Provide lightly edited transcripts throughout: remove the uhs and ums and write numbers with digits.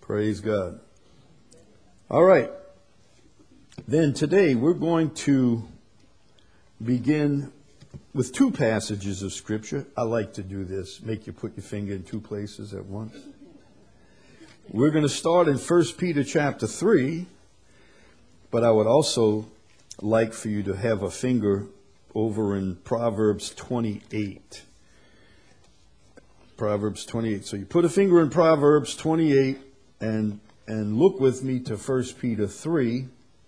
Praise God. All right. Then today we're going to begin with two passages of Scripture. I like to do this, make you put your finger in two places at once. We're going to start in 1 Peter chapter 3, but I would also like for you to have a finger over in Proverbs 28. Proverbs 28. So you put a finger in Proverbs 28 and look with me to 1 Peter 3.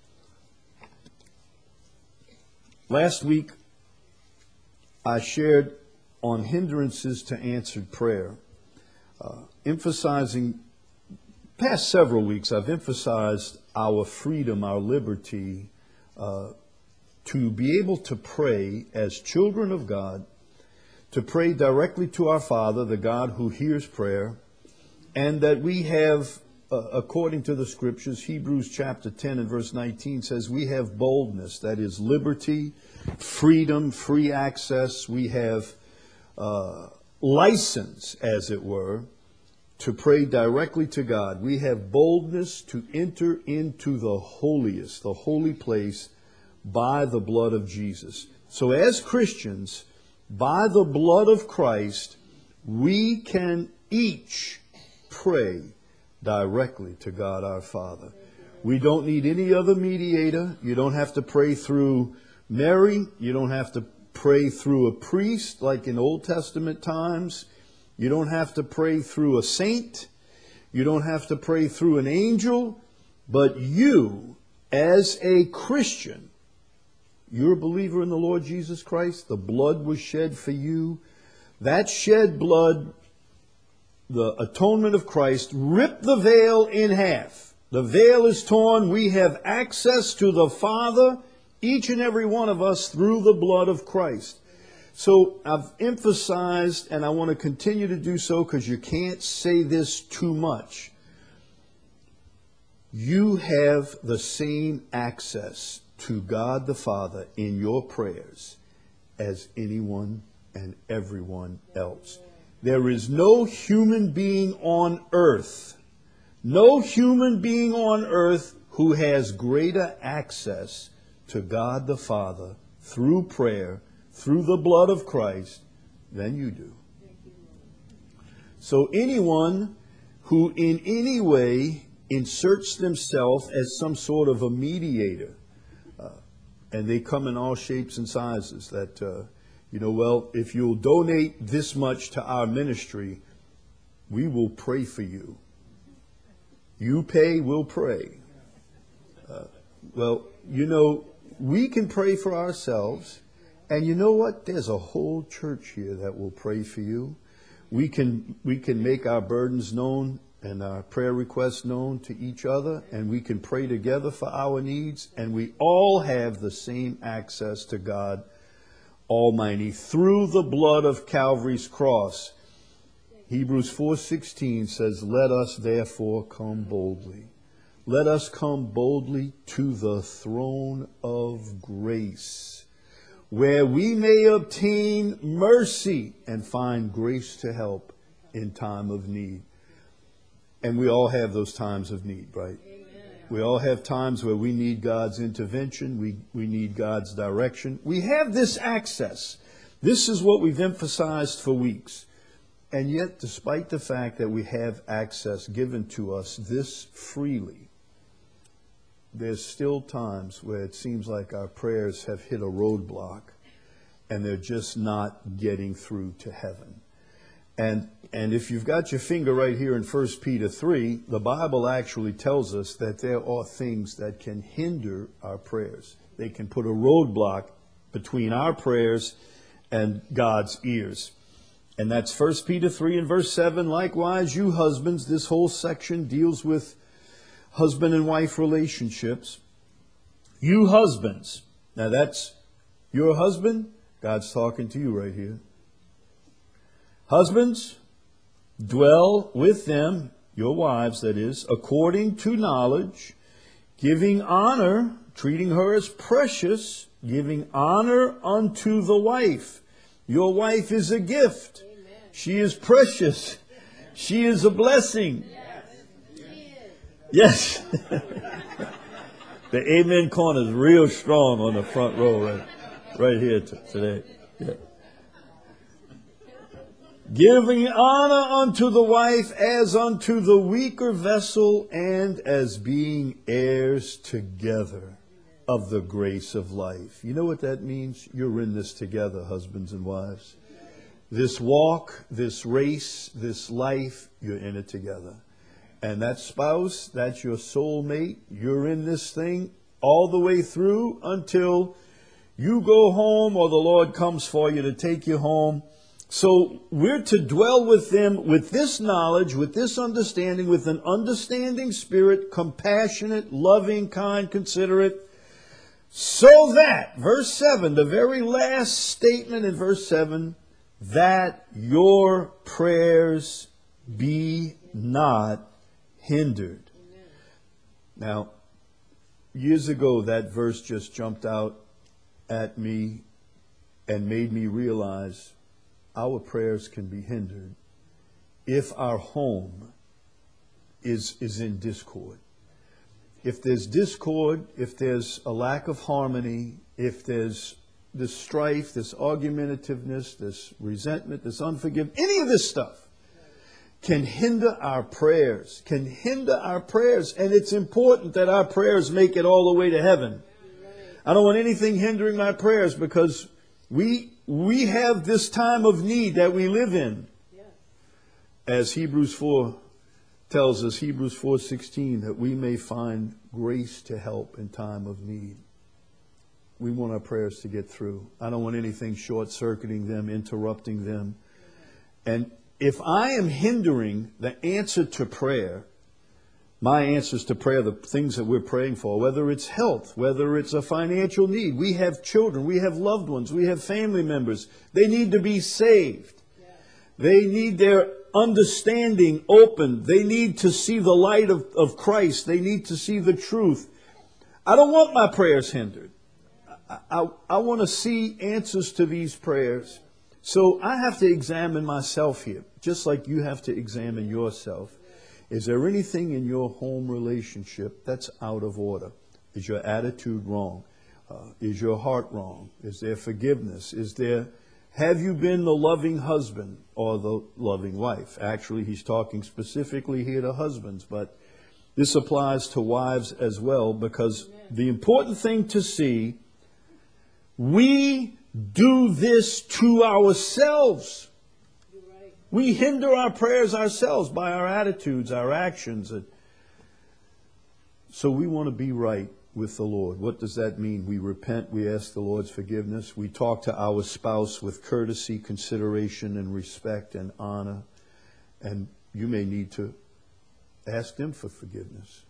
Last week, I shared on hindrances to answered prayer, past several weeks, I've emphasized our freedom, our liberty, to be able to pray as children of God, to pray directly to our Father, the God who hears prayer, and that we have, according to the Scriptures, Hebrews chapter 10 and verse 19 says we have boldness, that is liberty, freedom, free access. We have license, as it were, to pray directly to God. We have boldness to enter into the holiest, the holy place, by the blood of Jesus. So as Christians, by the blood of Christ, we can each pray directly to God our Father. We don't need any other mediator. You don't have to pray through Mary. You don't have to pray through a priest like in Old Testament times. You don't have to pray through a saint. You don't have to pray through an angel. But you, as a Christian, you're a believer in the Lord Jesus Christ. The blood was shed for you. That shed blood, the atonement of Christ, ripped the veil in half. The veil is torn. We have access to the Father, each and every one of us, through the blood of Christ. So I've emphasized, and I want to continue to do so because you can't say this too much. You have the same access to God the Father in your prayers as anyone and everyone else. There is no human being on earth, who has greater access to God the Father through prayer, through the blood of Christ, than you do. So anyone who in any way inserts themselves as some sort of a mediator, and they come in all shapes and sizes, that, if you'll donate this much to our ministry, we will pray for you. You pay, we'll pray. We can pray for ourselves. And you know what? There's a whole church here that will pray for you. We can make our burdens known and our prayer requests known to each other, and we can pray together for our needs, and we all have the same access to God Almighty through the blood of Calvary's cross. Hebrews 4:16 says, "Let us therefore come boldly. Let us come boldly to the throne of grace, where we may obtain mercy and find grace to help in time of need." And we all have those times of need, right? Amen. We all have times where we need God's intervention. We need God's direction. We have this access. This is what we've emphasized for weeks. And yet, despite the fact that we have access given to us this freely, there's still times where it seems like our prayers have hit a roadblock and they're just not getting through to heaven. And if you've got your finger right here in 1 Peter 3, the Bible actually tells us that there are things that can hinder our prayers. They can put a roadblock between our prayers and God's ears. And that's 1 Peter 3 and verse 7. "Likewise, you husbands," this whole section deals with husband and wife relationships. "You husbands," now that's your husband. God's talking to you right here. "Husbands, dwell with them," your wives that is, "according to knowledge, giving honor," treating her as precious, "giving honor unto the wife." Your wife is a gift. Amen. She is precious. She is a blessing. Yes. Yes. The amen corner is real strong on the front row right here today. Yeah. Giving honor unto the wife as unto the weaker vessel, and as being heirs together of the grace of life. You know what that means? You're in this together, husbands and wives. This walk, this race, this life, you're in it together. And that spouse, that's your soulmate. You're in this thing all the way through until you go home or the Lord comes for you to take you home. So we're to dwell with them with this knowledge, with this understanding, with an understanding spirit, compassionate, loving, kind, considerate. So that, verse 7, the very last statement in verse 7, that your prayers be not hindered. Now, years ago, that verse just jumped out at me and made me realize our prayers can be hindered if our home is in discord. If there's discord, if there's a lack of harmony, if there's this strife, this argumentativeness, this resentment, this unforgiveness, any of this stuff can hinder our prayers, And it's important that our prayers make it all the way to heaven. I don't want anything hindering my prayers, because we have this time of need that we live in. As Hebrews 4 tells us, Hebrews 4:16, that we may find grace to help in time of need. We want our prayers to get through. I don't want anything short-circuiting them, interrupting them. And if I am hindering the answer to prayer, my answers to prayer, the things that we're praying for, whether it's health, whether it's a financial need, we have children, we have loved ones, we have family members. They need to be saved. They need their understanding opened. They need to see the light of Christ. They need to see the truth. I don't want my prayers hindered. I want to see answers to these prayers. So I have to examine myself here, just like you have to examine yourself. Is there anything in your home relationship that's out of order? Is your attitude wrong? Is your heart wrong? Is there forgiveness? Have you been the loving husband or the loving wife? Actually, he's talking specifically here to husbands, but this applies to wives as well, because the important thing to see, we do this to ourselves. We hinder our prayers ourselves by our attitudes, our actions. So we want to be right with the Lord. What does that mean? We repent, we ask the Lord's forgiveness. We talk to our spouse with courtesy, consideration, and respect and honor. And you may need to ask them for forgiveness.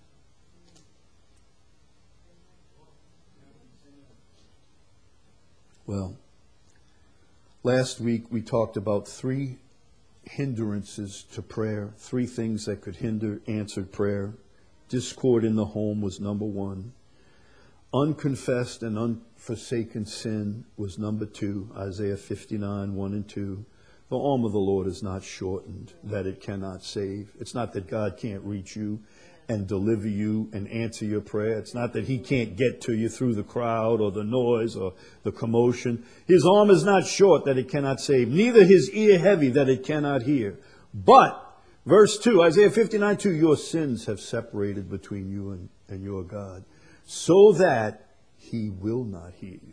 Well, last week we talked about 3 hindrances to prayer, 3 things that could hinder answered prayer. Discord in the home was number 1. Unconfessed and unforsaken sin was number 2. Isaiah 59, 1 and 2. The arm of the Lord is not shortened, that it cannot save. It's not that God can't reach you and deliver you and answer your prayer. It's not that he can't get to you through the crowd or the noise or the commotion. His arm is not short that it cannot save, neither his ear heavy that it cannot hear. But, verse 2, Isaiah 59, 2, your sins have separated between you and your God, so that he will not hear you.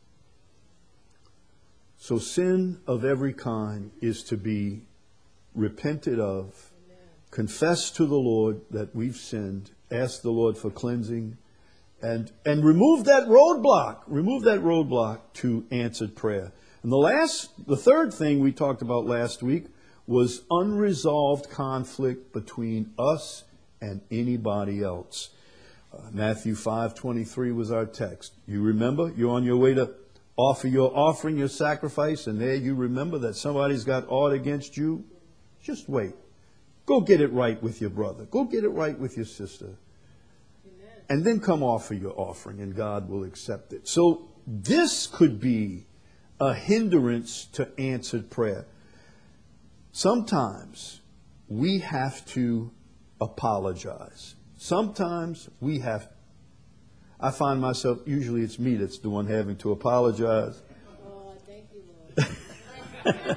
So sin of every kind is to be repented of, confess to the Lord that we've sinned, ask the Lord for cleansing, and remove that roadblock. Remove that roadblock to answered prayer. And the third thing we talked about last week was unresolved conflict between us and anybody else. Matthew 5:23 was our text. You remember? You're on your way to offer your offering, your sacrifice, and there you remember that somebody's got aught against you. Just wait. Go get it right with your brother. Go get it right with your sister. Amen. And then come offer your offering, and God will accept it. So this could be a hindrance to answered prayer. Sometimes we have to apologize. Sometimes we have. I find myself, usually it's me that's the one having to apologize. Oh, thank you, Lord.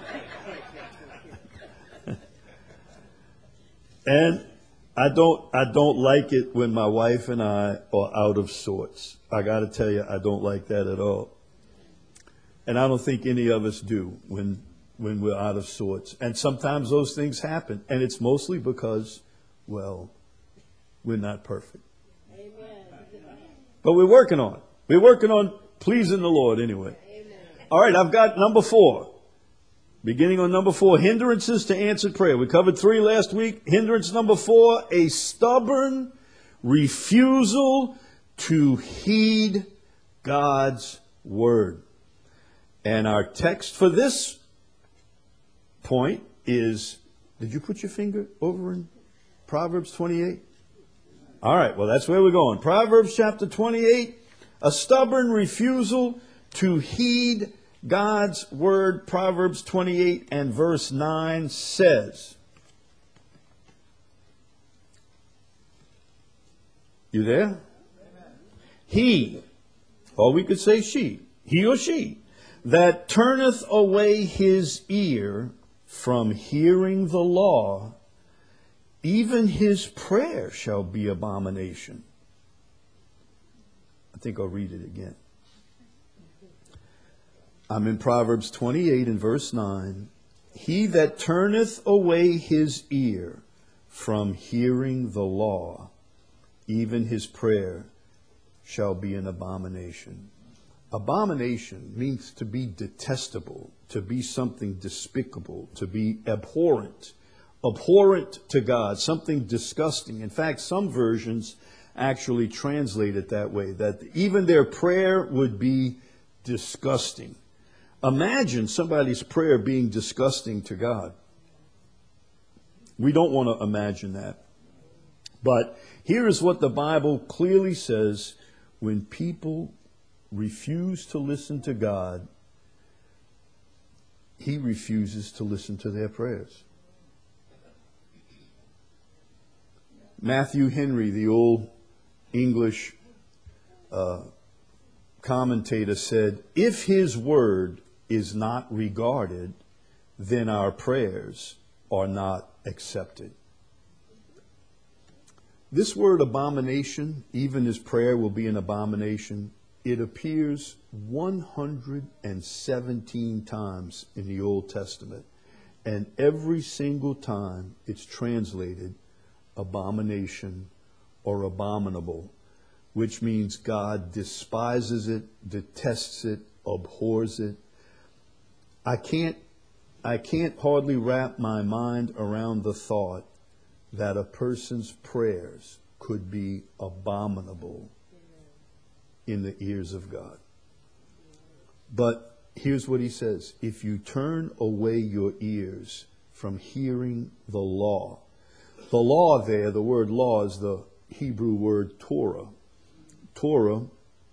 And I don't like it when my wife and I are out of sorts. I got to tell you, I don't like that at all. And I don't think any of us do when we're out of sorts. And sometimes those things happen. And it's mostly because, well, we're not perfect. Amen. But we're working on it. We're working on pleasing the Lord anyway. Amen. All right, I've got number 4. Beginning on number 4, hindrances to answered prayer. We covered 3 last week. Hindrance number 4, a stubborn refusal to heed God's word. And our text for this point is, did you put your finger over in Proverbs 28? All right, well, that's where we're going. Proverbs chapter 28, a stubborn refusal to heed God's word. Proverbs 28 and verse 9 says, you there? Amen. He, or we could say she, he or she, that turneth away his ear from hearing the law, even his prayer shall be abomination. I think I'll read it again. I'm in Proverbs 28 and verse 9. He that turneth away his ear from hearing the law, even his prayer shall be an abomination. Abomination means to be detestable, to be something despicable, to be abhorrent to God, something disgusting. In fact, some versions actually translate it that way, that even their prayer would be disgusting. Imagine somebody's prayer being disgusting to God. We don't want to imagine that. But here is what the Bible clearly says: when people refuse to listen to God, He refuses to listen to their prayers. Matthew Henry, the old English commentator, said, if His word is not regarded, then our prayers are not accepted. This word abomination, even His prayer will be an abomination, it appears 117 times in the Old Testament. And every single time it's translated abomination or abominable, which means God despises it, detests it, abhors it. I can't hardly wrap my mind around the thought that a person's prayers could be abominable in the ears of God. But here's what He says: if you turn away your ears from hearing the law there, the word law is the Hebrew word Torah. Torah,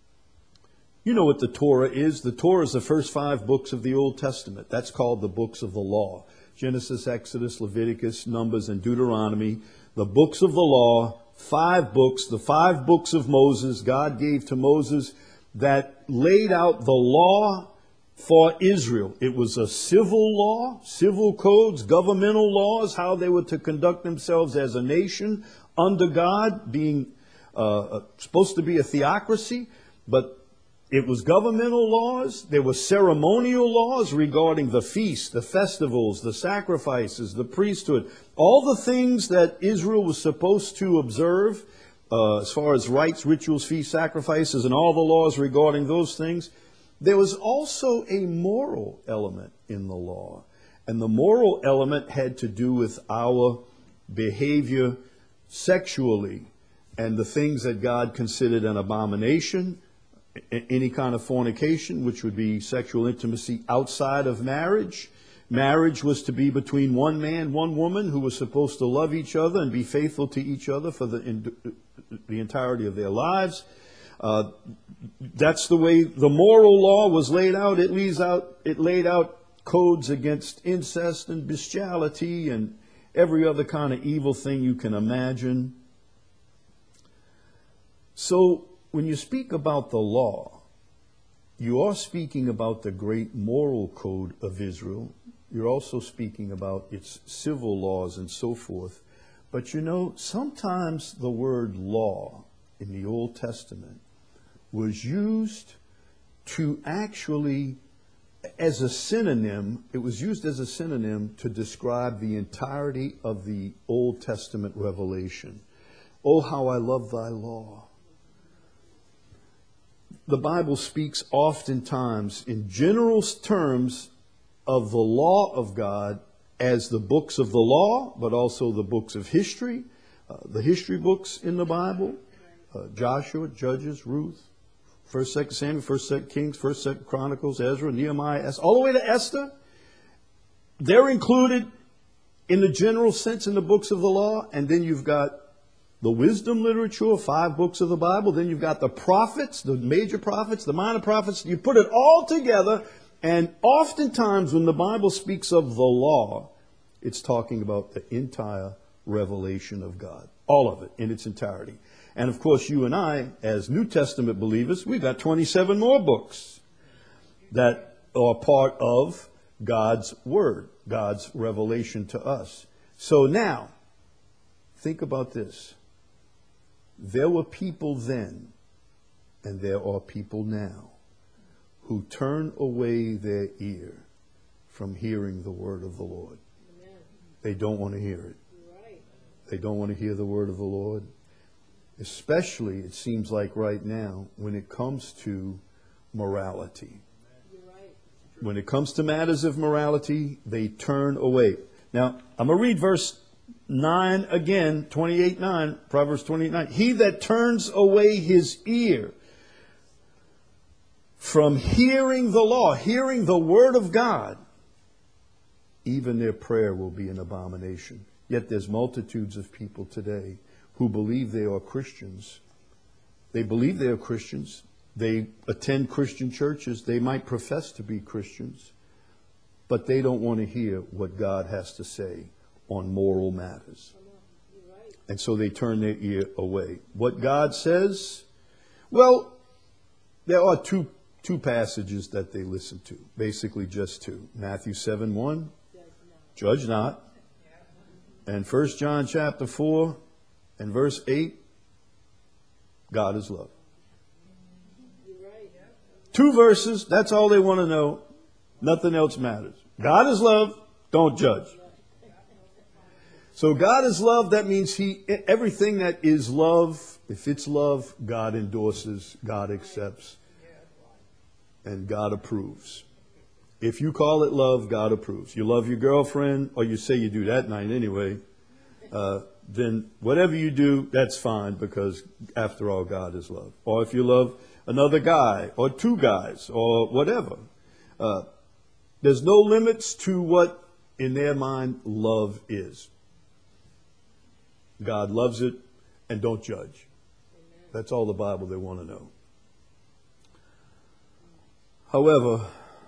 you know what the Torah is. The Torah is the first 5 books of the Old Testament. That's called the books of the law. Genesis, Exodus, Leviticus, Numbers, and Deuteronomy. The books of the law, 5 books, the 5 books of Moses God gave to Moses that laid out the law for Israel. It was a civil law, civil codes, governmental laws, how they were to conduct themselves as a nation under God, being supposed to be a theocracy, but it was governmental laws. There were ceremonial laws regarding the feasts, the festivals, the sacrifices, the priesthood, all the things that Israel was supposed to observe as far as rites, rituals, feasts, sacrifices, and all the laws regarding those things. There was also a moral element in the law. And the moral element had to do with our behavior sexually and the things that God considered an abomination. Any kind of fornication, which would be sexual intimacy outside of marriage. Marriage was to be between one man, one woman, who was supposed to love each other and be faithful to each other for the entirety of their lives. That's the way the moral law was laid out. It laid out codes against incest and bestiality and every other kind of evil thing you can imagine. So when you speak about the law, you are speaking about the great moral code of Israel. You're also speaking about its civil laws and so forth. But you know, sometimes the word law in the Old Testament was used to actually, as a synonym, it was used as a synonym to describe the entirety of the Old Testament revelation. Oh, how I love thy law. The Bible speaks oftentimes in general terms of the law of God as the books of the law, but also the books of history, the history books in the Bible, Joshua, Judges, Ruth, 1st, 2nd Samuel, 1st, 2nd Kings, 1st, 2nd Chronicles, Ezra, Nehemiah, Esther, all the way to Esther. They're included in the general sense in the books of the law. And then you've got the wisdom literature, 5 books of the Bible. Then you've got the prophets, the major prophets, the minor prophets. You put it all together. And oftentimes when the Bible speaks of the law, it's talking about the entire revelation of God. All of it in its entirety. And of course, you and I, as New Testament believers, we've got 27 more books that are part of God's Word, God's revelation to us. So now, think about this. There were people then, and there are people now, who turn away their ear from hearing the word of the Lord. Amen. They don't want to hear it. Right. They don't want to hear the word of the Lord. Especially, it seems like right now, when it comes to morality. You're right. When it comes to matters of morality, they turn away. Now, I'm going to read verse 9 again, 28:9, Proverbs 28:9. He that turns away his ear from hearing the law, hearing the word of God, even their prayer will be an abomination. Yet there's multitudes of people today who believe they are Christians. They believe they are Christians. They attend Christian churches. They might profess to be Christians, but they don't want to hear what God has to say on moral matters. And so they turn their ear away. What God says, well, there are two passages that they listen to, basically just two. Matthew 7:1, judge not. And 1 John chapter 4 and verse 8, God is love. 2 verses, that's all they want to know. Nothing else matters. God is love, don't judge. So God is love, that means everything that is love, if it's love, God endorses, God accepts, and God approves. If you call it love, God approves. You love your girlfriend, or you say you do that night anyway, then whatever you do, that's fine, because after all, God is love. Or if you love another guy, or 2 guys, or whatever. There's no limits to what, in their mind, love is. God loves it, and don't judge. That's all the Bible they want to know. However,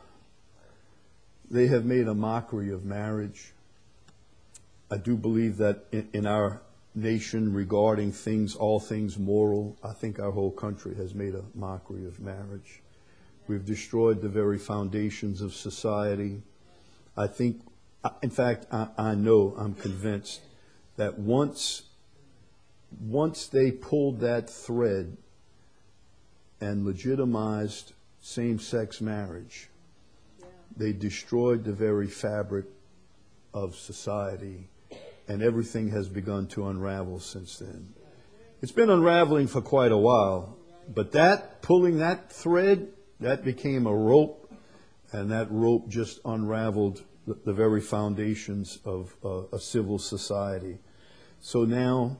they have made a mockery of marriage. I do believe that in our nation, regarding things, all things moral, I think our whole country has made a mockery of marriage. We've destroyed the very foundations of society. I think, in fact, I know, I'm convinced that once they pulled that thread and legitimized same-sex marriage, they destroyed the very fabric of society, and everything has begun to unravel since then. It's been unraveling for quite a while, but pulling that thread, that became a rope, and that rope just unraveled the very foundations of a civil society. So now,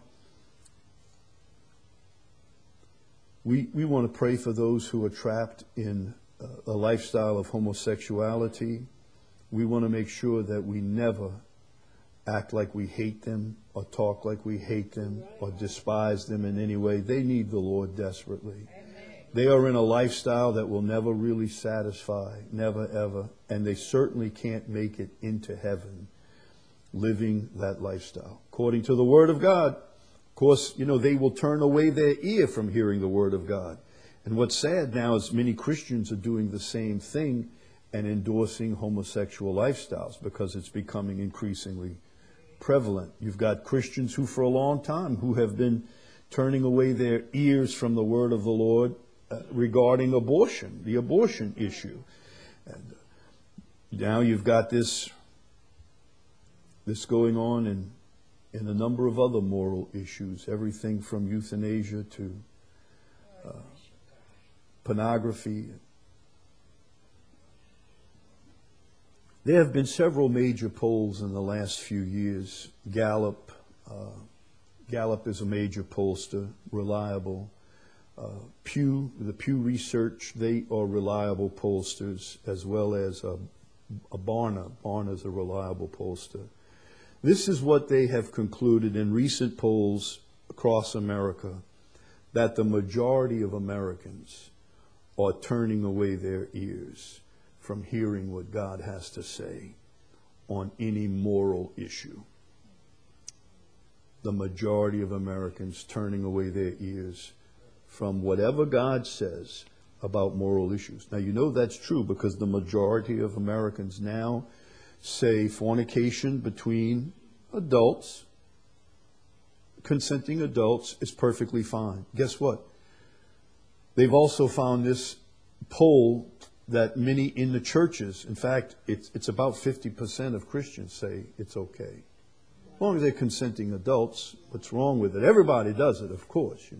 we want to pray for those who are trapped in a lifestyle of homosexuality. We want to make sure that we never act like we hate them, or talk like we hate them, or despise them in any way. They need the Lord desperately. They are in a lifestyle that will never really satisfy, never ever, and they certainly can't make it into heaven living that lifestyle. According to the Word of God, course, they will turn away their ear from hearing the Word of God. And what's sad now is many Christians are doing the same thing and endorsing homosexual lifestyles because it's becoming increasingly prevalent. You've got Christians who for a long time who have been turning away their ears from the Word of the Lord regarding abortion, the abortion issue. And now you've got this going on in a number of other moral issues, everything from euthanasia to pornography. There have been several major polls in the last few years. Gallup is a major pollster, reliable. The Pew Research, they are reliable pollsters, as well as Barna. Barna is a reliable pollster. This is what they have concluded in recent polls across America, that the majority of Americans are turning away their ears from hearing what God has to say on any moral issue. The majority of Americans turning away their ears from whatever God says about moral issues. Now, that's true because the majority of Americans now say fornication between adults, consenting adults, is perfectly fine. Guess what? They've also found this poll that many in the churches, in fact, it's about 50% of Christians say it's okay. As long as they're consenting adults, what's wrong with it? Everybody does it, of course,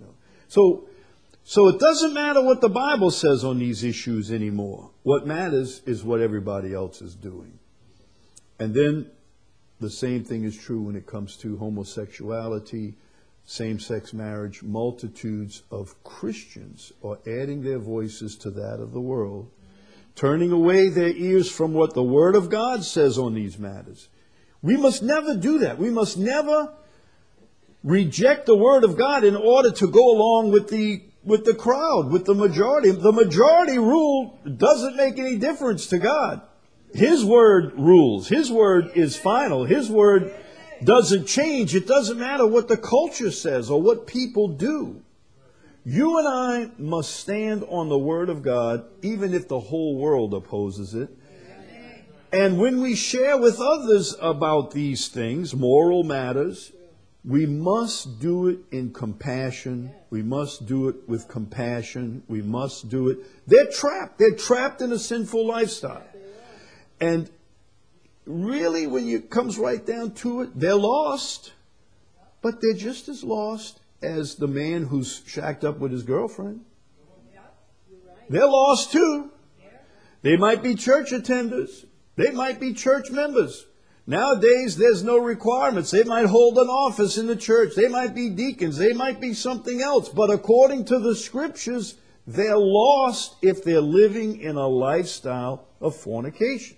So it doesn't matter what the Bible says on these issues anymore. What matters is what everybody else is doing. And then the same thing is true when it comes to homosexuality, same-sex marriage. Multitudes of Christians are adding their voices to that of the world, turning away their ears from what the Word of God says on these matters. We must never do that. We must never reject the Word of God in order to go along with the crowd, with the majority. The majority rule doesn't make any difference to God. His Word rules. His Word is final. His Word doesn't change. It doesn't matter what the culture says or what people do. You and I must stand on the Word of God, even if the whole world opposes it. And when we share with others about these things, moral matters, we must do it in compassion. We must do it with compassion. We must do it. They're trapped. They're trapped in a sinful lifestyle. And really, when it comes right down to it, they're lost. But they're just as lost as the man who's shacked up with his girlfriend. They're lost too. They might be church attenders. They might be church members. Nowadays, there's no requirements. They might hold an office in the church. They might be deacons. They might be something else. But according to the Scriptures, they're lost if they're living in a lifestyle of fornication.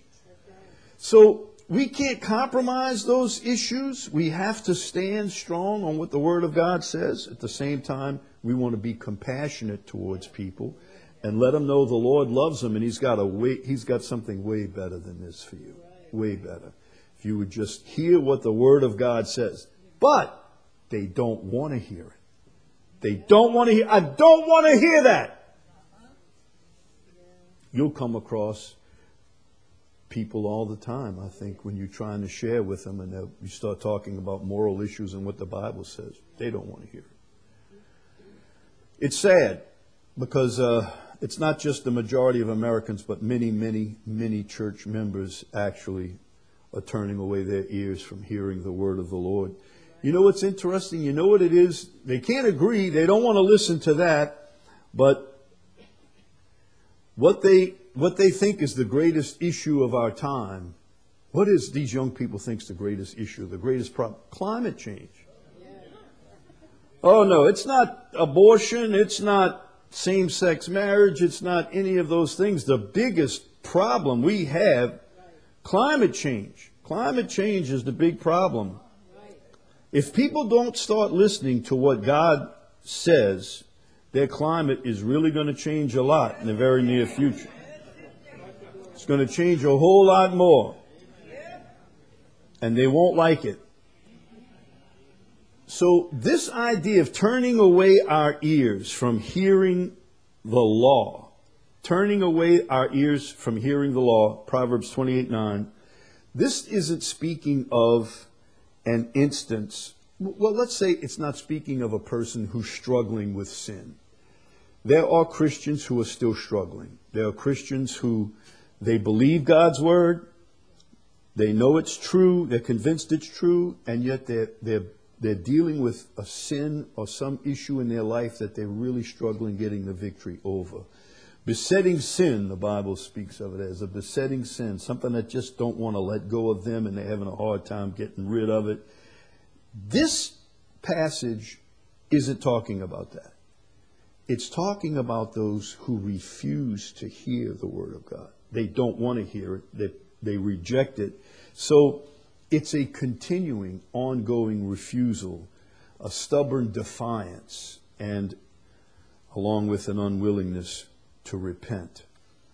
So we can't compromise those issues. We have to stand strong on what the Word of God says. At the same time, we want to be compassionate towards people and let them know the Lord loves them, and He's got something way better than this for you. Way better. If you would just hear what the Word of God says. But they don't want to hear it. They don't want to hear. I don't want to hear that. You'll come across people all the time, I think, when you're trying to share with them and you start talking about moral issues and what the Bible says. They don't want to hear it. It's sad because it's not just the majority of Americans, but many, many, many church members actually are turning away their ears from hearing the Word of the Lord. You know what's interesting? You know what it is? They can't agree. They don't want to listen to that. But what they think is the greatest issue of our time, what is these young people think is the greatest issue, the greatest problem? Climate change. Oh no, it's not abortion, it's not same-sex marriage, it's not any of those things. The biggest problem we have, climate change. Climate change is the big problem. If people don't start listening to what God says, their climate is really going to change a lot in the very near future. It's going to change a whole lot more. And they won't like it. So this idea of turning away our ears from hearing the law, turning away our ears from hearing the law, Proverbs 28:9, this isn't speaking of an instance. Well, let's say it's not speaking of a person who's struggling with sin. There are Christians who are still struggling. There are Christians who they believe God's word, they know it's true, they're convinced it's true, and yet they're dealing with a sin or some issue in their life that they're really struggling getting the victory over. Besetting sin, the Bible speaks of it as a besetting sin, something that just don't want to let go of them and they're having a hard time getting rid of it. This passage isn't talking about that. It's talking about those who refuse to hear the word of God. They don't want to hear it. They reject it. So it's a continuing, ongoing refusal, a stubborn defiance, and along with an unwillingness to repent.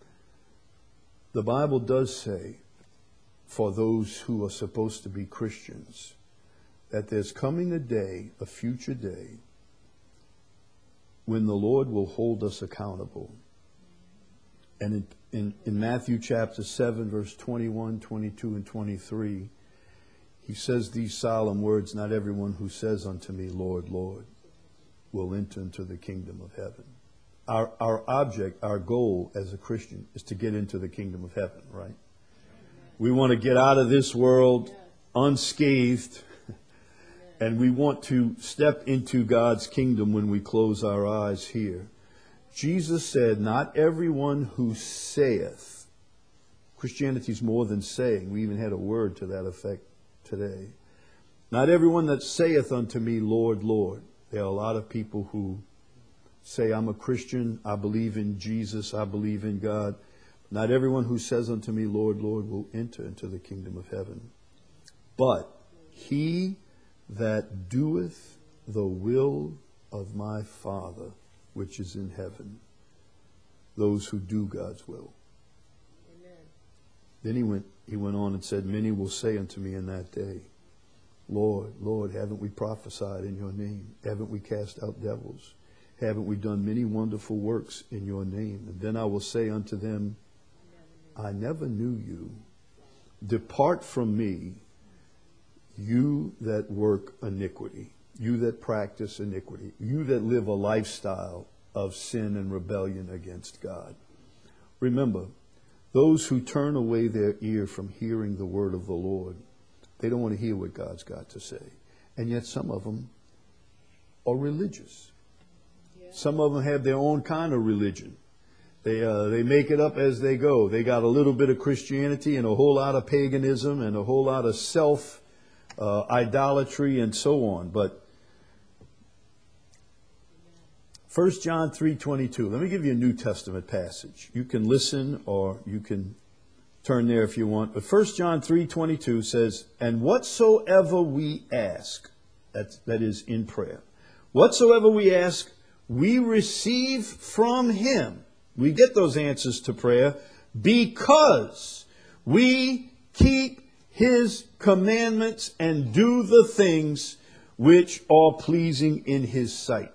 The Bible does say, for those who are supposed to be Christians, that there's coming a day, a future day, when the Lord will hold us accountable. And in Matthew chapter 7, verse 21, 22, and 23, he says these solemn words, not everyone who says unto me, Lord, Lord, will enter into the kingdom of heaven. Our object, our goal as a Christian is to get into the kingdom of heaven, right? We want to get out of this world unscathed, and we want to step into God's kingdom when we close our eyes here. Jesus said, not everyone who saith. Christianity is more than saying. We even had a word to that effect today. Not everyone that saith unto me, Lord, Lord. There are a lot of people who say, I'm a Christian, I believe in Jesus, I believe in God. Not everyone who says unto me, Lord, Lord, will enter into the kingdom of heaven. But he that doeth the will of my Father, which is in heaven. Those who do God's will. Amen. Then he went on and said, many will say unto me in that day, Lord, Lord, haven't we prophesied in your name? Haven't we cast out devils? Haven't we done many wonderful works in your name? And then I will say unto them, I never knew you. Depart from me, you that work iniquity, you that practice iniquity, you that live a lifestyle of sin and rebellion against God. Remember, those who turn away their ear from hearing the word of the Lord, they don't want to hear what God's got to say. And yet some of them are religious. Some of them have their own kind of religion. They make it up as they go. They got a little bit of Christianity and a whole lot of paganism and a whole lot of idolatry and so on. But 1 John 3:22. Let me give you a New Testament passage. You can listen or you can turn there if you want. But 1 John 3:22 says, and whatsoever we ask, that is in prayer, whatsoever we ask, we receive from him. We get those answers to prayer because we keep his commandments and do the things which are pleasing in his sight.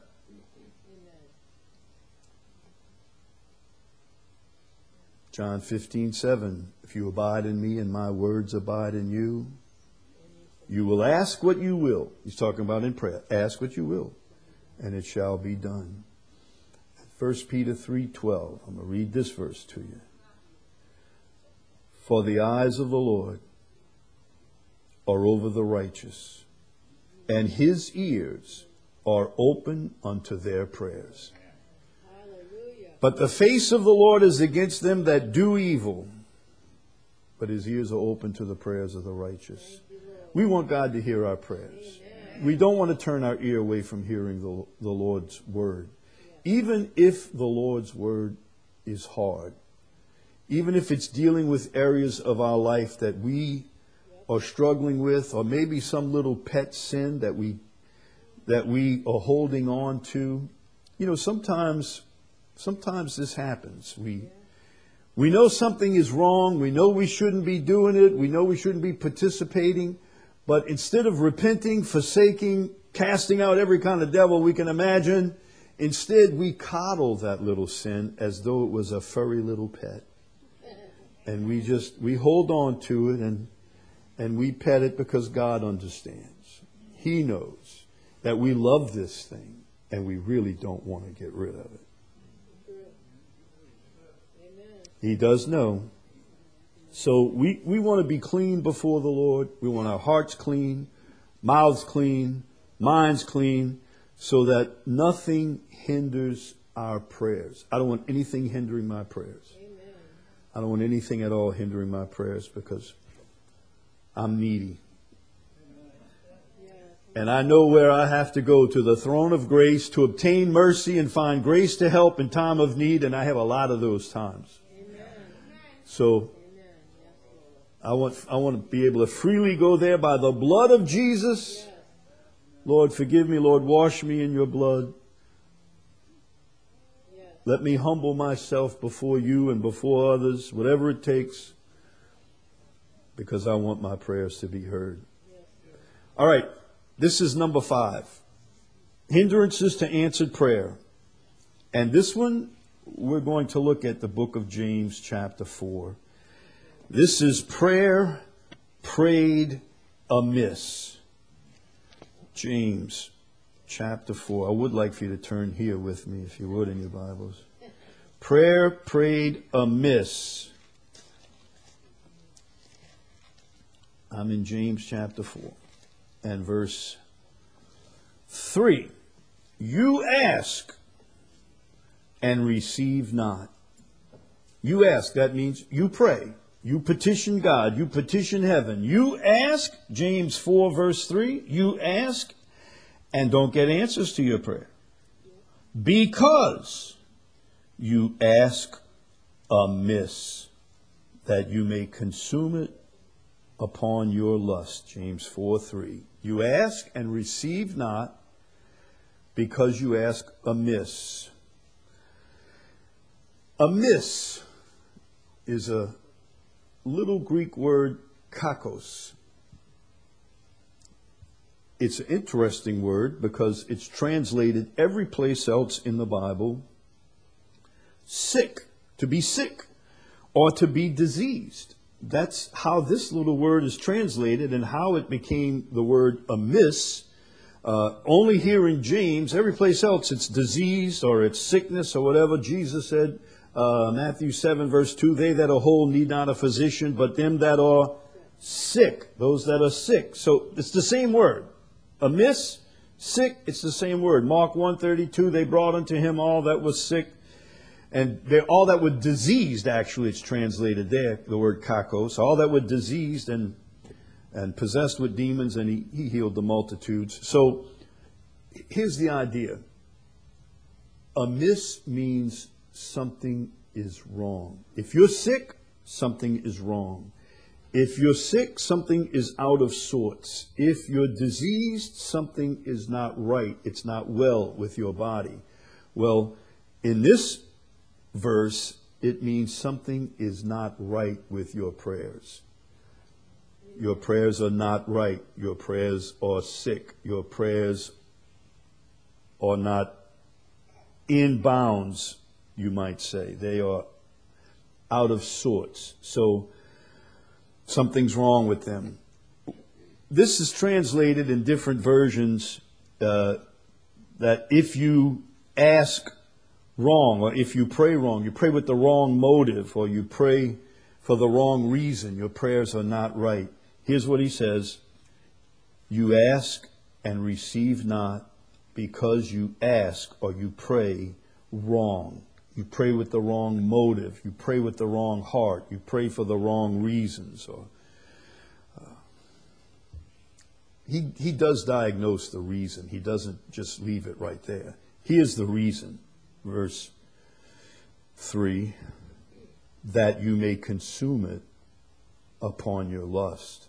John 15:7. If you abide in me and my words abide in you, you will ask what you will. He's talking about in prayer. Ask what you will, and it shall be done. 1 Peter 3:12. I'm going to read this verse to you. For the eyes of the Lord are over the righteous, and his ears are open unto their prayers. But the face of the Lord is against them that do evil, but his ears are open to the prayers of the righteous. We want God to hear our prayers. We don't want to turn our ear away from hearing the Lord's word. Even if the Lord's word is hard, even if it's dealing with areas of our life that we are struggling with, or maybe some little pet sin that we are holding on to. You know, sometimes this happens. We know something is wrong. We know we shouldn't be doing it. We know we shouldn't be participating. But instead of repenting, forsaking, casting out every kind of devil we can imagine. Instead, we coddle that little sin as though it was a furry little pet. And we hold on to it and we pet it because God understands. He knows that we love this thing and we really don't want to get rid of it. He does know. So we want to be clean before the Lord. We want our hearts clean, mouths clean, minds clean, so that nothing hinders our prayers. I don't want anything hindering my prayers. Amen. I don't want anything at all hindering my prayers because I'm needy. And I know where I have to go, to the throne of grace to obtain mercy and find grace to help in time of need. And I have a lot of those times. Amen. So I want to be able to freely go there by the blood of Jesus. Lord, forgive me. Lord, wash me in your blood. Let me humble myself before you and before others, whatever it takes, because I want my prayers to be heard. All right. This is number 5. Hindrances to answered prayer. And this one, we're going to look at the book of James chapter 4. This is prayer prayed amiss. James chapter 4. I would like for you to turn here with me, if you would, in your Bibles. Prayer prayed amiss. I'm in James chapter 4. And verse 3. You ask and receive not. You ask, that means you pray. You petition God. You petition heaven. You ask, James 4 verse 3, you ask and don't get answers to your prayer. Because you ask amiss, that you may consume it upon your lust. James 4:3. You ask and receive not, because you ask amiss. Amiss is a little Greek word, kakos. It's an interesting word because it's translated every place else in the Bible sick, to be sick, or to be diseased. That's how this little word is translated and how it became the word amiss. Only here in James, every place else it's disease or it's sickness or whatever. Jesus said, Matthew 7 verse 2, they that are whole need not a physician, but them that are sick, those that are sick. So it's the same word. Amiss, sick, it's the same word. Mark 1:32, they brought unto him all that was sick. And all that were diseased, actually, it's translated there, the word kakos. All that were diseased and possessed with demons, and he healed the multitudes. So here's the idea. Amiss means something is wrong. If you're sick, something is wrong. If you're sick, something is out of sorts. If you're diseased, something is not right. It's not well with your body. Well, in this verse, it means something is not right with your prayers. Your prayers are not right. Your prayers are sick. Your prayers are not in bounds, you might say. They are out of sorts. So something's wrong with them. This is translated in different versions that if you ask wrong, or if you pray wrong, you pray with the wrong motive, or you pray for the wrong reason, your prayers are not right. Here's what he says. You ask and receive not, because you ask or you pray wrong. You pray with the wrong motive. You pray with the wrong heart. You pray for the wrong reasons. Or he does diagnose the reason. He doesn't just leave it right there. Here's the reason. Verse 3, that you may consume it upon your lust.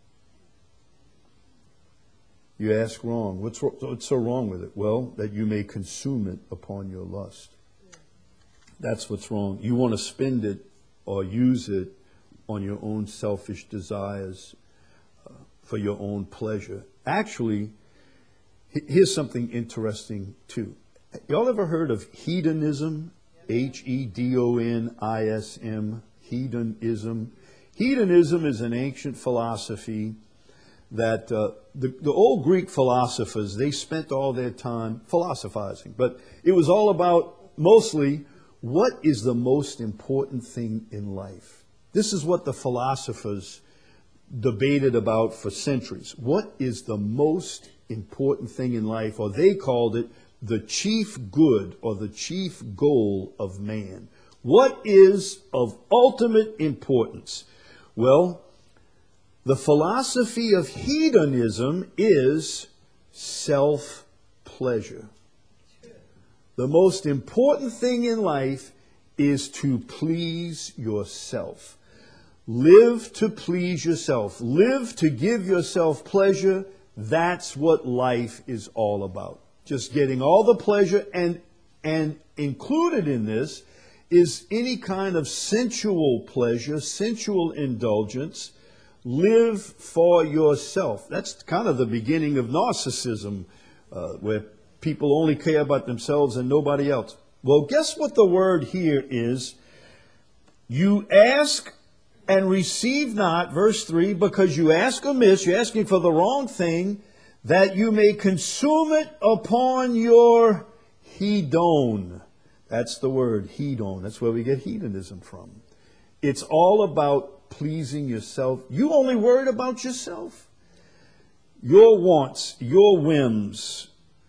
You ask wrong. What's so wrong with it? Well, that you may consume it upon your lust. That's what's wrong. You want to spend it or use it on your own selfish desires for your own pleasure. Actually, Here's something interesting, too. Y'all ever heard of hedonism? Hedonism. Hedonism. Hedonism is an ancient philosophy that the old Greek philosophers, they spent all their time philosophizing. But it was all about, mostly, what is the most important thing in life? This is what the philosophers debated about for centuries. What is the most important thing in life? Or they called it the chief good or the chief goal of man. What is of ultimate importance? Well, the philosophy of hedonism is self-pleasure. The most important thing in life is to please yourself. Live to please yourself. Live to give yourself pleasure. That's what life is all about. Just getting all the pleasure, and included in this is any kind of sensual pleasure, sensual indulgence. Live for yourself. That's kind of the beginning of narcissism, where people only care about themselves and nobody else. Well, guess what the word here is? You ask and receive not, verse 3, because you ask amiss, you're asking for the wrong thing, that you may consume it upon your hedon. That's the word, hedon. That's where we get hedonism from. It's all about pleasing yourself. You only worried about yourself. Your wants, your whims.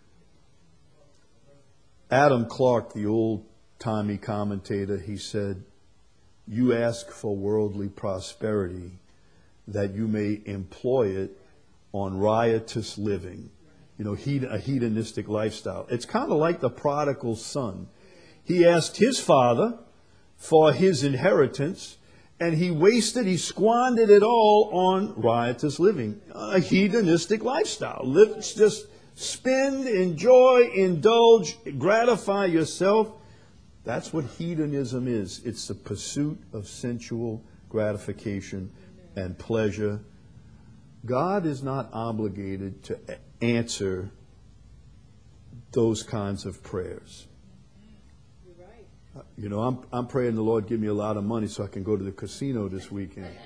Adam Clarke, the old-timey commentator, he said, you ask for worldly prosperity that you may employ it on riotous living, a hedonistic lifestyle. It's kind of like the prodigal son. He asked his father for his inheritance, and he squandered it all on riotous living, a hedonistic lifestyle. Just spend, enjoy, indulge, gratify yourself. That's what hedonism is. It's the pursuit of sensual gratification and pleasure. God is not obligated to answer those kinds of prayers. You're right. I'm praying the Lord give me a lot of money so I can go to the casino this weekend.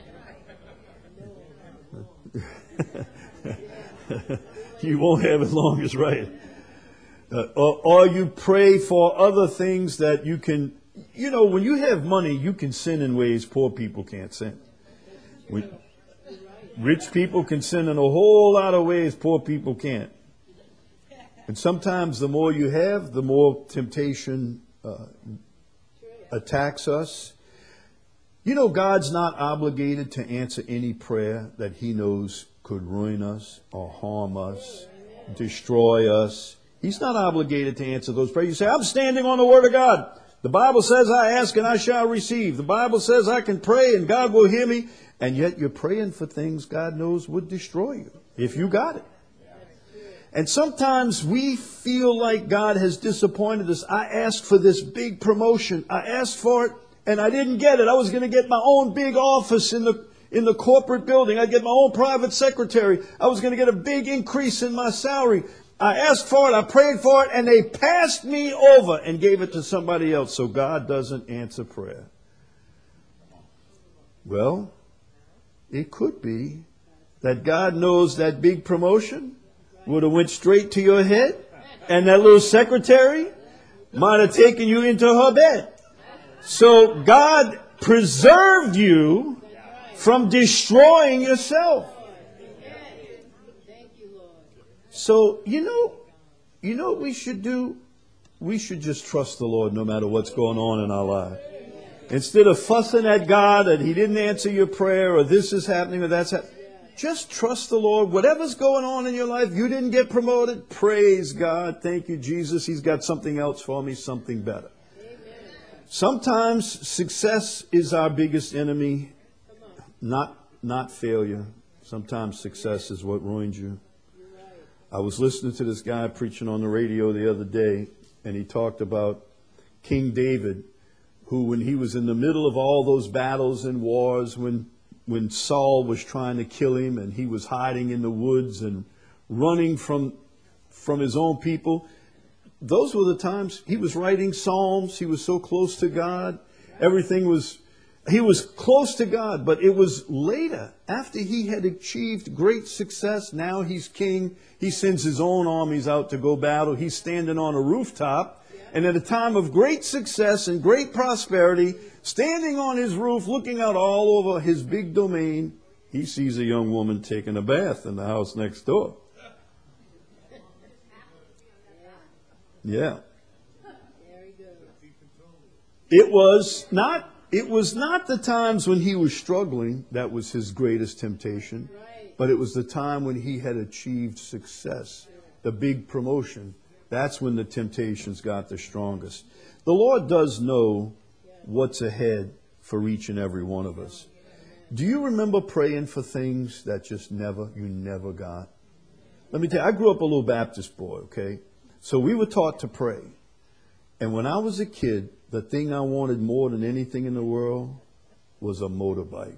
You won't have as long as right. Or you pray for other things that you can, when you have money, you can sin in ways poor people can't sin. Rich people can sin in a whole lot of ways poor people can't. And sometimes the more you have, the more temptation attacks us. God's not obligated to answer any prayer that He knows could ruin us or harm us, destroy us. He's not obligated to answer those prayers. You say, I'm standing on the Word of God. The Bible says I ask and I shall receive. The Bible says I can pray and God will hear me. And yet you're praying for things God knows would destroy you if you got it. And sometimes we feel like God has disappointed us. I asked for this big promotion. I asked for it and I didn't get it. I was going to get my own big office in the corporate building. I'd get my own private secretary. I was going to get a big increase in my salary. I asked for it, I prayed for it, and they passed me over and gave it to somebody else. So God doesn't answer prayer. Well, it could be that God knows that big promotion would have went straight to your head, and that little secretary might have taken you into her bed. So God preserved you from destroying yourself. So, you know what we should do? We should just trust the Lord no matter what's going on in our life. Instead of fussing at God that He didn't answer your prayer or this is happening or that's happening. Just trust the Lord. Whatever's going on in your life, you didn't get promoted. Praise God. Thank you, Jesus. He's got something else for me, something better. Sometimes success is our biggest enemy, not failure. Sometimes success is what ruins you. I was listening to this guy preaching on the radio the other day, and he talked about King David, who when he was in the middle of all those battles and wars, when Saul was trying to kill him and he was hiding in the woods and running from from his own people. Those were the times he was writing Psalms. He was so close to God. He was close to God, but it was later, after he had achieved great success. Now he's king. He sends his own armies out to go battle. He's standing on a rooftop. And at a time of great success and great prosperity, standing on his roof, looking out all over his big domain, he sees a young woman taking a bath in the house next door. Yeah. It was not the times when he was struggling that was his greatest temptation, but it was the time when he had achieved success, the big promotion. That's when the temptations got the strongest. The Lord does know what's ahead for each and every one of us. Do you remember praying for things that you never got? Let me tell you, I grew up a little Baptist boy, okay? So we were taught to pray. And when I was a kid, the thing I wanted more than anything in the world was a motorbike.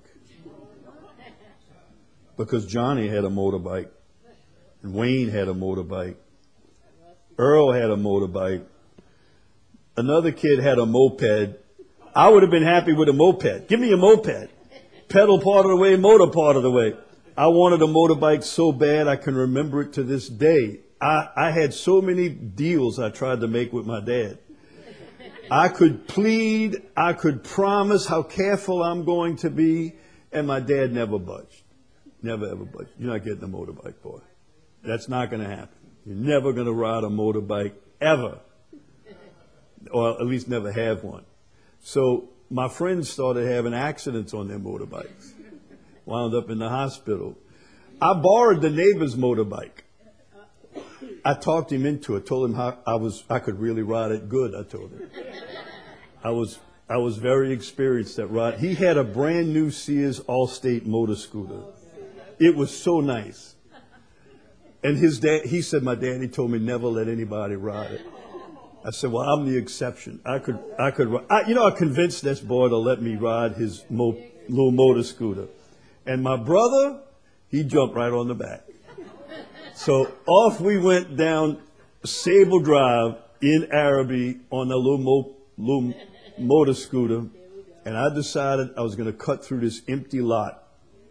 Because Johnny had a motorbike, and Wayne had a motorbike, Earl had a motorbike, another kid had a moped. I would have been happy with a moped. Give me a moped. Pedal part of the way, motor part of the way. I wanted a motorbike so bad I can remember it to this day. I had so many deals I tried to make with my dad. I could plead, I could promise how careful I'm going to be, and my dad never budged. Never ever budged. You're not getting a motorbike, boy. That's not going to happen. You're never going to ride a motorbike, ever. Or at least never have one. So my friends started having accidents on their motorbikes. Wound up in the hospital. I borrowed the neighbor's motorbike. I talked him into it, told him how I could really ride it good, I told him. I was very experienced at ride. He had a brand new Sears Allstate motor scooter. It was so nice. And he said, my daddy told me never let anybody ride it. I said, well, I'm the exception. I convinced this boy to let me ride his little motor scooter. And my brother, he jumped right on the back. So off we went down Sable Drive in Araby on a little motor scooter, and I decided I was going to cut through this empty lot,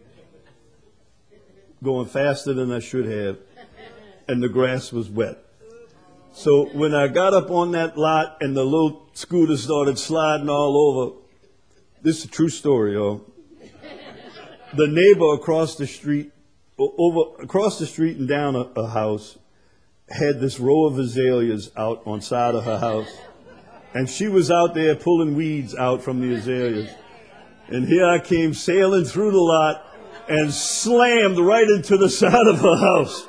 going faster than I should have, and the grass was wet. So when I got up on that lot and the little scooter started sliding all over, this is a true story, y'all. The neighbor across the street and down a house had this row of azaleas out on side of her house. And she was out there pulling weeds out from the azaleas. And here I came sailing through the lot and slammed right into the side of her house.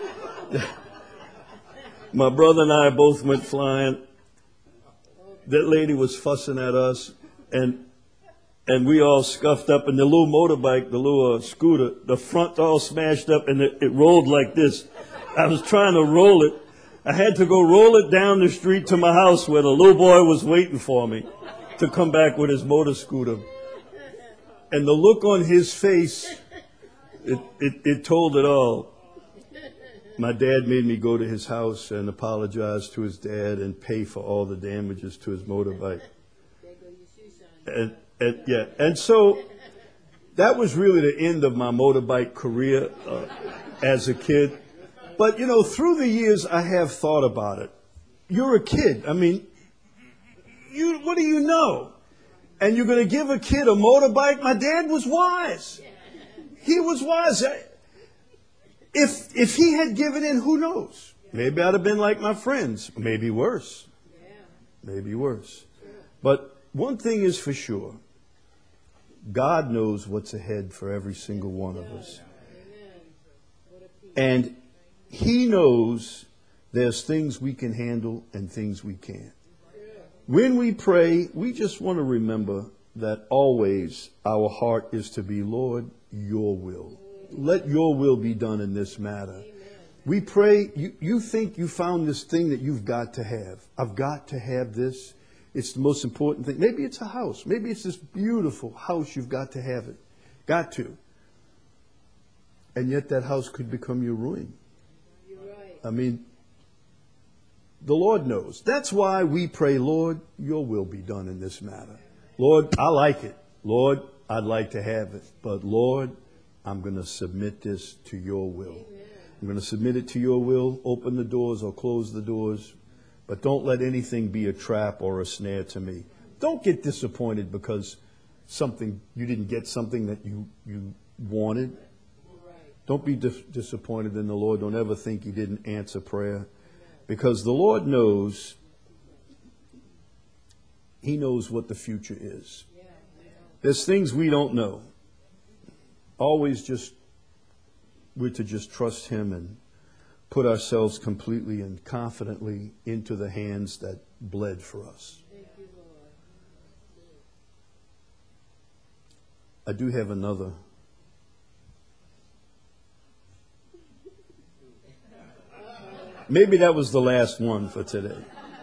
My brother and I both went flying. That lady was fussing at us, and we all scuffed up. And the little motorbike, the little scooter, the front all smashed up, and it rolled like this. I was trying to roll it. I had to go roll it down the street to my house where the little boy was waiting for me to come back with his motor scooter. And the look on his face, it told it all. My dad made me go to his house and apologize to his dad and pay for all the damages to his motorbike. And so that was really the end of my motorbike career as a kid. But, through the years, I have thought about it. You're a kid. I mean, what do you know? And you're going to give a kid a motorbike? My dad was wise. He was wise. If he had given in, who knows? Maybe I'd have been like my friends. Maybe worse. Maybe worse. But one thing is for sure. God knows what's ahead for every single one of us. And He knows there's things we can handle and things we can't. When we pray, we just want to remember that always our heart is to be, Lord, your will. Let your will be done in this matter. We pray, you think you found this thing that you've got to have. I've got to have this. It's the most important thing. Maybe it's a house. Maybe it's this beautiful house. You've got to have it. Got to. And yet that house could become your ruin. I mean, The Lord knows. That's why we pray, Lord, your will be done in this matter. Lord, I like it. Lord, I'd like to have it. But Lord, I'm going to submit this to your will. I'm going to submit it to your will. Open the doors or close the doors. But don't let anything be a trap or a snare to me. Don't get disappointed because you didn't get something that you wanted. Don't be disappointed in the Lord. Don't ever think he didn't answer prayer. Because the Lord knows, he knows what the future is. There's things we don't know. We're to just trust him and put ourselves completely and confidently into the hands that bled for us. I do have another. Maybe that was the last one for today.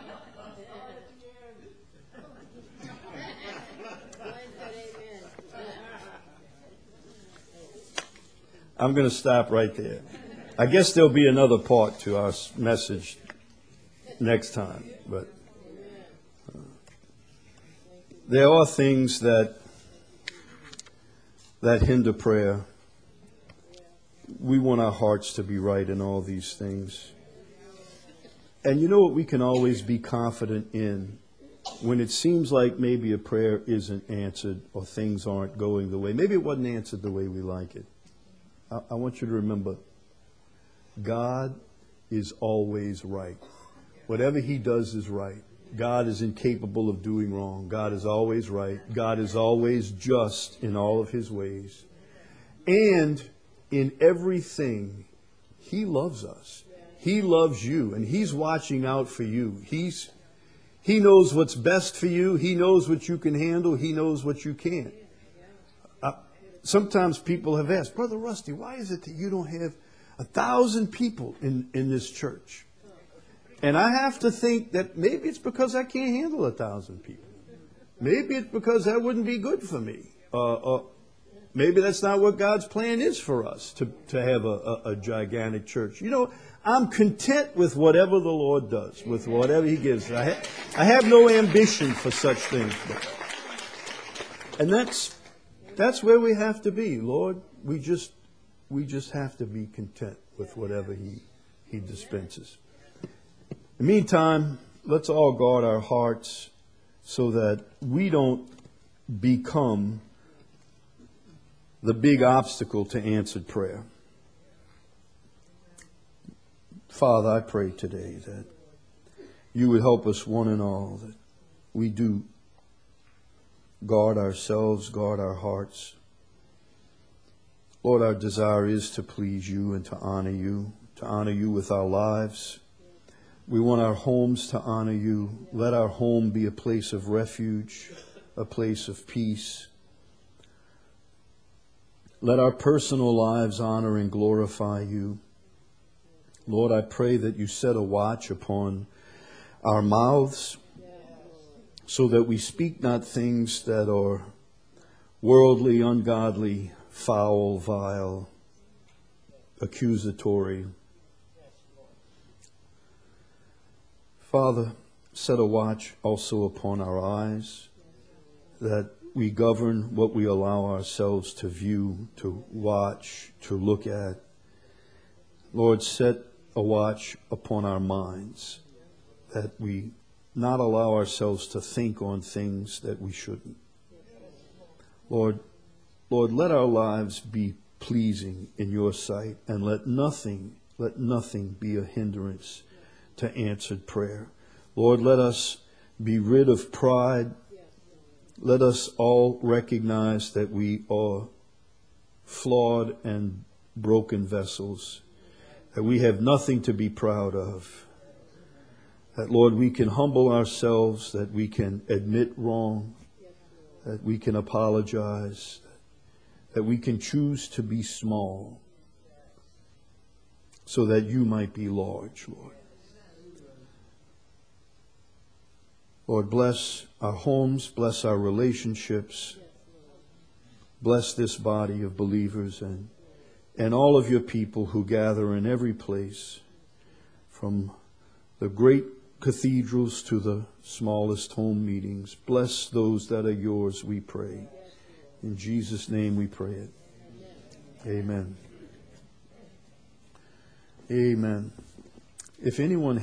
I'm going to stop right there. I guess there'll be another part to our message next time. But there are things that hinder prayer. We want our hearts to be right in all these things. And you know what we can always be confident in? When it seems like maybe a prayer isn't answered or things aren't going the way. Maybe it wasn't answered the way we like it. I want you to remember, God is always right. Whatever he does is right. God is incapable of doing wrong. God is always right. God is always just in all of his ways. And in everything, he loves us. He loves you, and he's watching out for you. He knows what's best for you. He knows what you can handle. He knows what you can't. Sometimes people have asked, Brother Rusty, why is it that you don't have 1,000 people in this church? And I have to think that maybe it's because I can't handle 1,000 people. Maybe it's because that wouldn't be good for me. Maybe that's not what God's plan is for us, to have a gigantic church. You know, I'm content with whatever the Lord does, with whatever he gives. I have no ambition for such things. And that's where we have to be, Lord. We just have to be content with whatever he dispenses. In the meantime, let's all guard our hearts so that we don't become the big obstacle to answered prayer. Father, I pray today that you would help us one and all, that we do guard ourselves, guard our hearts. Lord, our desire is to please you and to honor you with our lives. We want our homes to honor you. Let our home be a place of refuge, a place of peace. Let our personal lives honor and glorify you. Lord, I pray that you set a watch upon our mouths so that we speak not things that are worldly, ungodly, foul, vile, accusatory. Father, set a watch also upon our eyes, that we govern what we allow ourselves to view, to watch, to look at. Lord, set a watch upon our minds, that we not allow ourselves to think on things that we shouldn't. Lord, let our lives be pleasing in your sight, and let nothing be a hindrance to answered prayer. Lord, let us be rid of pride. Let us all recognize that we are flawed and broken vessels, that we have nothing to be proud of. That, Lord, we can humble ourselves, that we can admit wrong, that we can apologize, that we can choose to be small so that you might be large, Lord. Lord, bless our homes, bless our relationships, bless this body of believers and all of your people who gather in every place, from the great cathedrals to the smallest home meetings. Bless those that are yours, we pray. In Jesus' name we pray it. Amen. Amen. If anyone